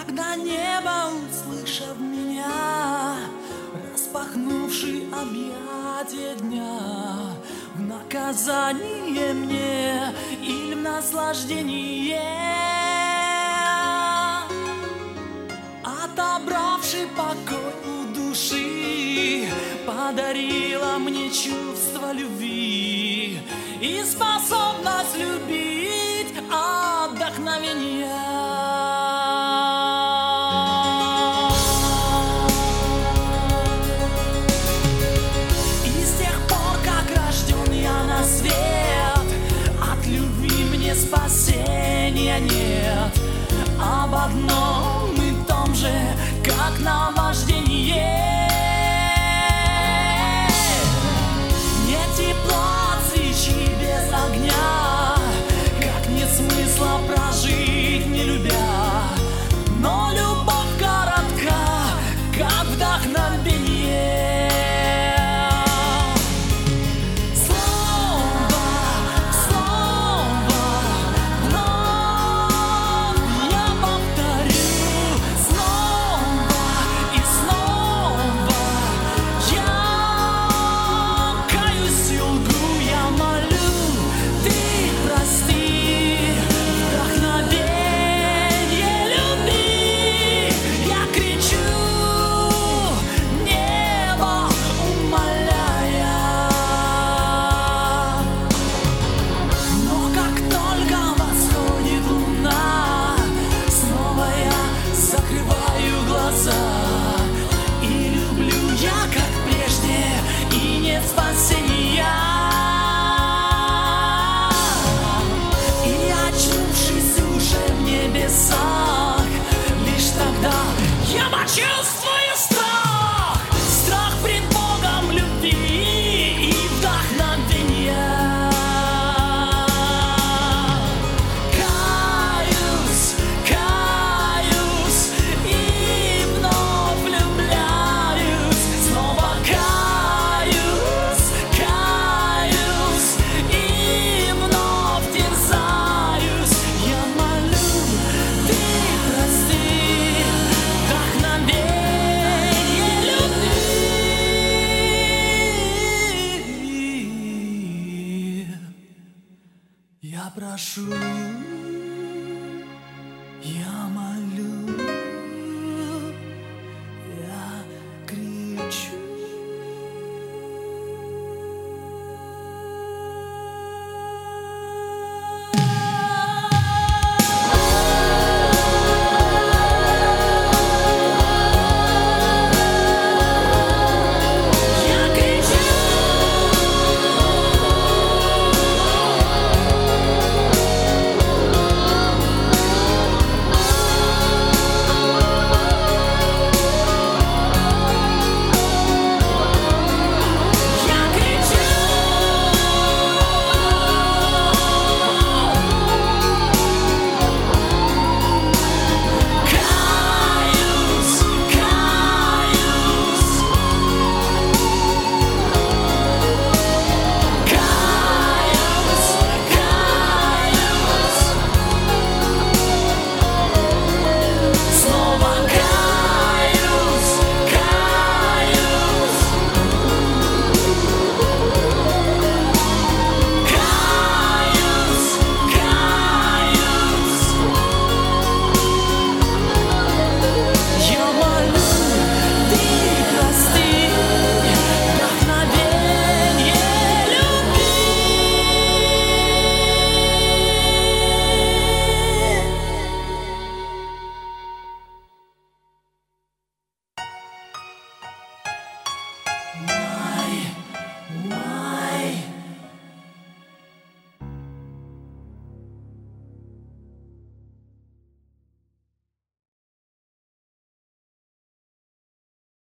Когда небо, услышав меня, распахнувший объятия дня, в наказание мне или в наслаждение, отобравший покой у души, подарила мне чувство любви и способность любить отдохновение. И с тех пор, как рожден я на свет, от любви мне спасения нет. Об одном и том же, как наваждение. Нет тепла от свечи без огня, как нет смысла прожить, не любя. Но любовь коротка, как вдохновение. Лишь тогда я почувствую страх, страх пред Богом любви и вдохновения. Каюсь, каюсь и вновь влюбляюсь, снова каюсь, каюсь и вновь терзаюсь. Я молю, ты прости, вдохновение любви. Я прошу, я молю, я кричу.